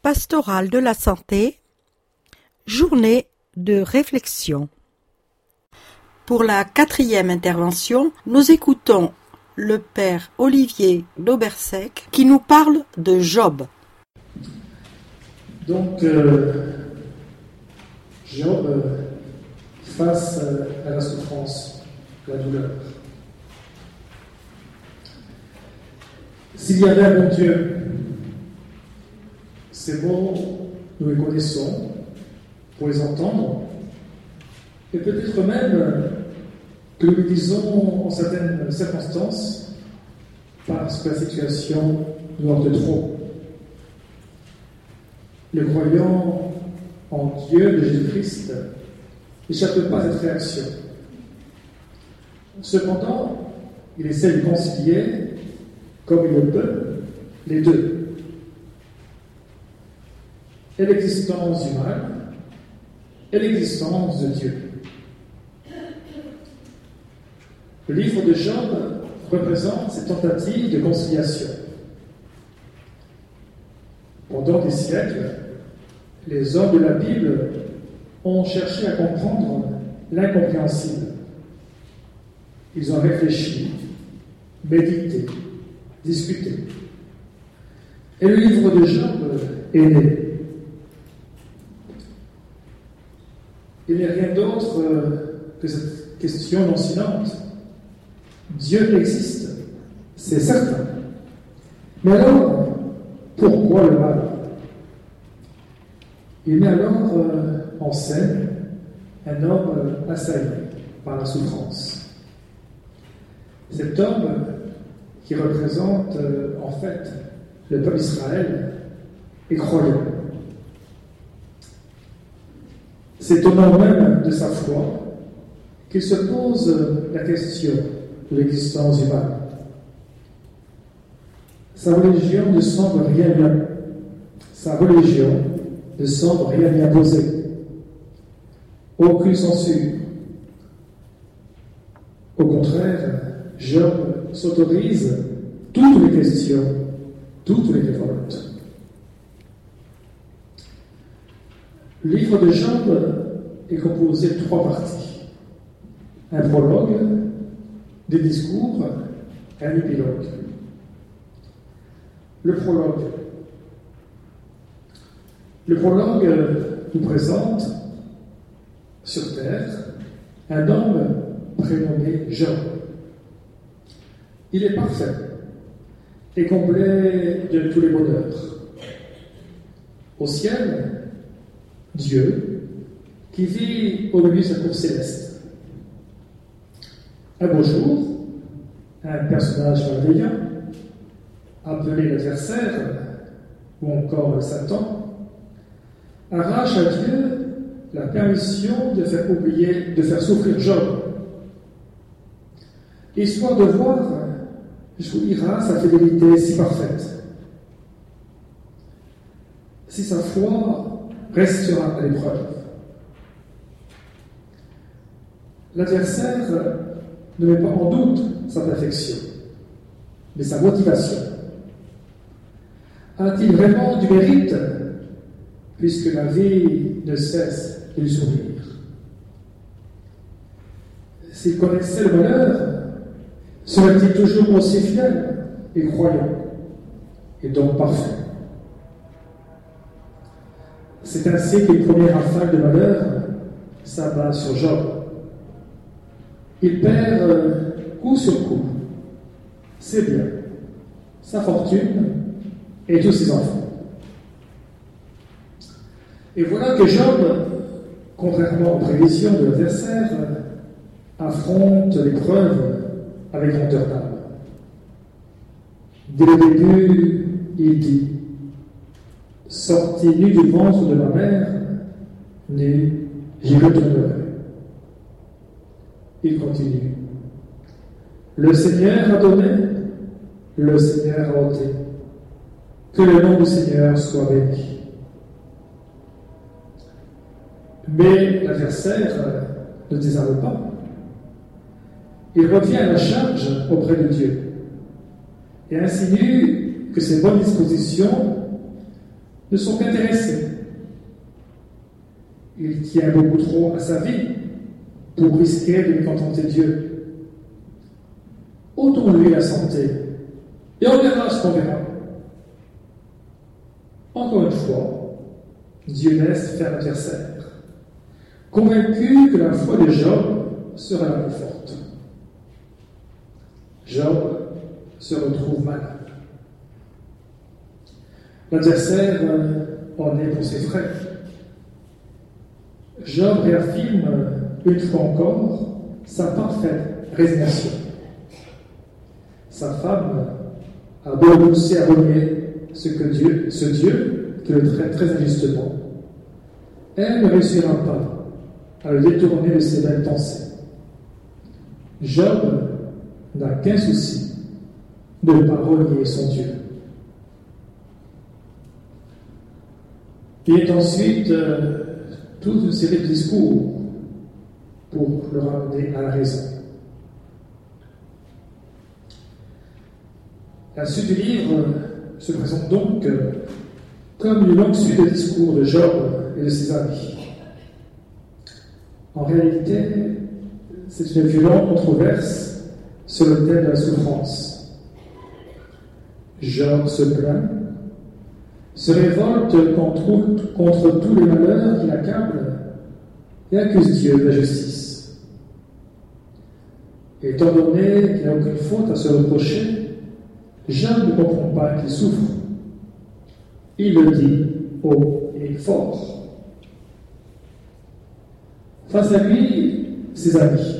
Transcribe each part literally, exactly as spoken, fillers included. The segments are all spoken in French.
Pastorale de la santé, journée de réflexion. Pour la quatrième intervention, nous écoutons le père Olivier Daubersec qui nous parle de Job. Donc, euh, Job, euh, face à la souffrance, à la douleur. S'il y avait un bon Dieu, ces mots, nous les connaissons, pour les entendre, et peut-être même que nous les disons en certaines circonstances, parce que la situation nous hors de trop. Le croyant en Dieu de Jésus-Christ n'échappe pas à cette réaction. Cependant, il essaie de concilier, comme il le peut, les deux. Et l'existence du mal et l'existence de Dieu. Le livre de Job représente cette tentative de conciliation. Pendant des siècles, les hommes de la Bible ont cherché à comprendre l'incompréhensible. Ils ont réfléchi, médité, discuté. Et le livre de Job est né. Il n'est rien d'autre que cette question lancinante. Dieu existe, c'est certain. Mais alors, pourquoi le mal? Il met alors euh, en scène un homme assailli par la souffrance. Cet homme qui représente euh, en fait le peuple d'Israël est croyant. C'est au nom même de sa foi qu'il se pose la question de l'existence du mal. Sa religion ne semble rien lui, sa religion ne semble rien lui imposer. Aucune censure. Au contraire, Job s'autorise toutes les questions, toutes les révoltes. Le livre de Job est composé de trois parties. Un prologue, des discours, un épilogue. Le prologue. Le prologue nous présente sur terre un homme prénommé Job. Il est parfait et comblé de tous les bonheurs. Au ciel, Dieu, qui vit au milieu de sa cour céleste. Un beau jour, un personnage malveillant, appelé l'adversaire, ou encore le Satan, arrache à Dieu la permission de faire oublier, de faire souffrir Job, histoire de voir jusqu'où ira sa fidélité si parfaite. Si sa foi restera à l'épreuve. L'adversaire ne met pas en doute sa perfection, mais sa motivation. A-t-il vraiment du mérite, puisque la vie ne cesse de lui sourire? S'il connaissait le malheur, serait-il toujours aussi fidèle et croyant, et donc parfait? C'est ainsi que le premier rafale de malheur s'abat sur Job. Il perd euh, coup sur coup ses biens, sa fortune et tous ses enfants. Et voilà que Job, contrairement aux prévisions de l'adversaire, affronte l'épreuve avec grandeur d'âme. Dès le début, il dit: sorti nu du ventre de ma mère, nu, j'y retournerai. Il continue. Le Seigneur a donné, le Seigneur a ôté. Que le nom du Seigneur soit béni. Mais l'adversaire ne désarme pas. Il revient à la charge auprès de Dieu et insinue que ses bonnes dispositions ne sont qu'intéressés. Il tient beaucoup trop à sa vie pour risquer de lui contenter Dieu. Ôtons-lui la santé, et on verra ce qu'on verra. Encore une fois, Dieu laisse faire l'adversaire, convaincu que la foi de Job sera la plus forte. Job se retrouve malade. L'adversaire en est pour ses frères. Job réaffirme une fois encore sa parfaite résignation. Sa femme a beau le pousser à renier ce que Dieu, ce Dieu qui le traite très injustement, elle ne réussira pas à le détourner de ses belles pensées. Job n'a qu'un souci, de ne pas renier son Dieu. Il y a ensuite euh, toute une série de discours pour le ramener à la raison. La suite du livre se présente donc comme une longue suite de discours de Job et de ses amis. En réalité, c'est une violente controverse sur le thème de la souffrance. Job se plaint, se révolte contre, contre tous les malheurs qui l'accablent et accuse Dieu de la justice. Et étant donné qu'il n'a aucune faute à se reprocher, Job ne comprend pas qu'il souffre. Il le dit haut et fort. Face à lui, ses amis.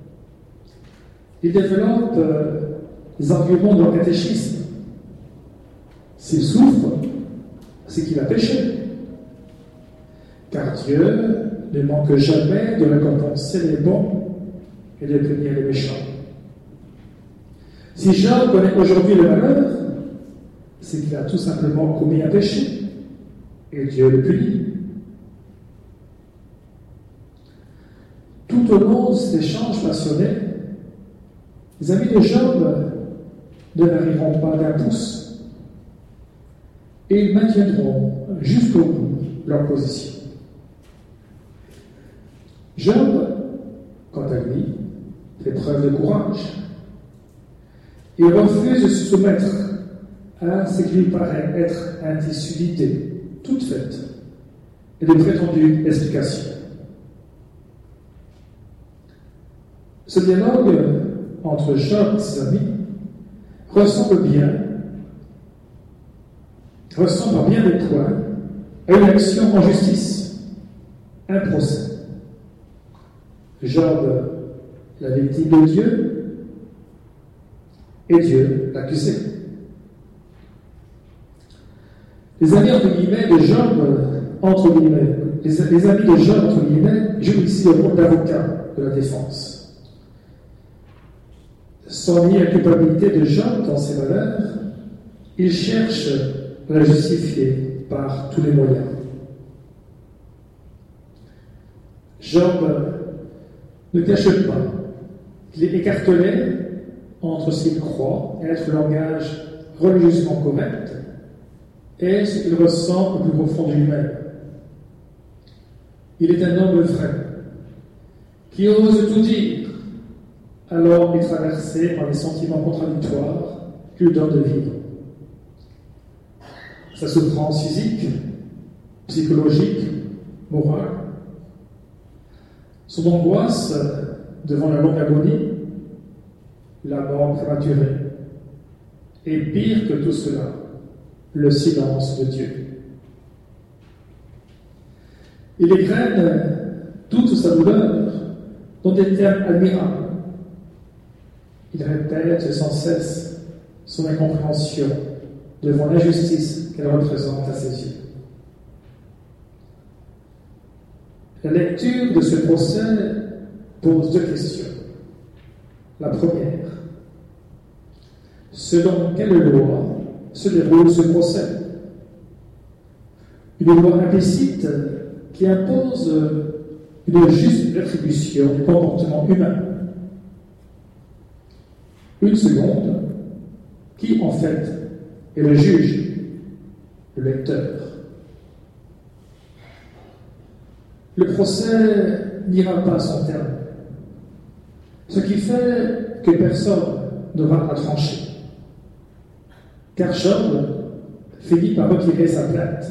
Il développe euh, les arguments de leur catéchisme. S'il souffre, c'est qu'il a péché. Car Dieu ne manque jamais de récompenser les bons et de punir les méchants. Si Job connaît aujourd'hui le malheur, c'est qu'il a tout simplement commis un péché, et Dieu le punit. Tout au long de cet échange passionné, les amis de Job ne varieront pas d'un pouce, et ils maintiendront jusqu'au bout leur position. Job, quant à lui, fait preuve de courage. Il refuse de se soumettre à ce qui lui paraît être un tissu d'idées toutes faites et de prétendues explications. Ce dialogue entre Job et ses amis ressemble bien, ressemble à bien des points à une action en justice, un procès. Job, la victime de Dieu, et Dieu l'accusé. Les amis entre guillemets de Job, entre guillemets, les, les amis de Job entre guillemets, jouent ici le rôle d'avocat de la défense. Sans nier la culpabilité de Job dans ses valeurs, ils cherchent à la justifier par tous les moyens. Job ne cache pas qu'il est écartelé entre ce qu'il croit être le langage religieusement correct et ce qu'il ressent au plus profond de lui-même. Il est un homme vrai, qui ose tout dire, alors il est traversé par des sentiments contradictoires qui lui donnent de vivre. Sa souffrance physique, psychologique, morale, son angoisse devant la longue agonie, la mort prématurée, et pire que tout cela, le silence de Dieu. Il égrène toute sa douleur dans des termes admirables. Il répète sans cesse son incompréhension devant l'injustice qu'elle représente à ses yeux. La lecture de ce procès pose deux questions. La première, selon quelle loi se déroule ce procès? Une loi implicite qui impose une juste rétribution du comportement humain. Une seconde, qui en fait est le juge, le lecteur. le procès n'ira pas à son terme. Ce qui fait que personne n'aura à trancher. Car Job finit par retirer sa plainte.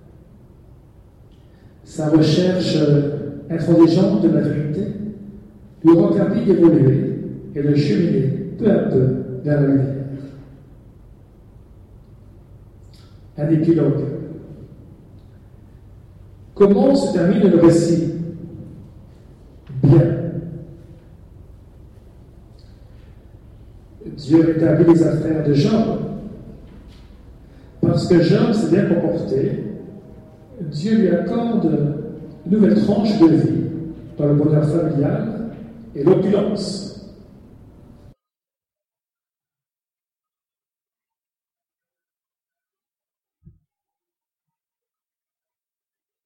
Sa recherche intransigeante de la vérité lui aura permis d'évoluer et de cheminer peu à peu vers la lumière. Un épilogue. Comment se termine le récit? Bien. Dieu rétablit les affaires de Job. Parce que Job s'est bien comporté, Dieu lui accorde une nouvelle tranche de vie dans le bonheur familial et l'opulence.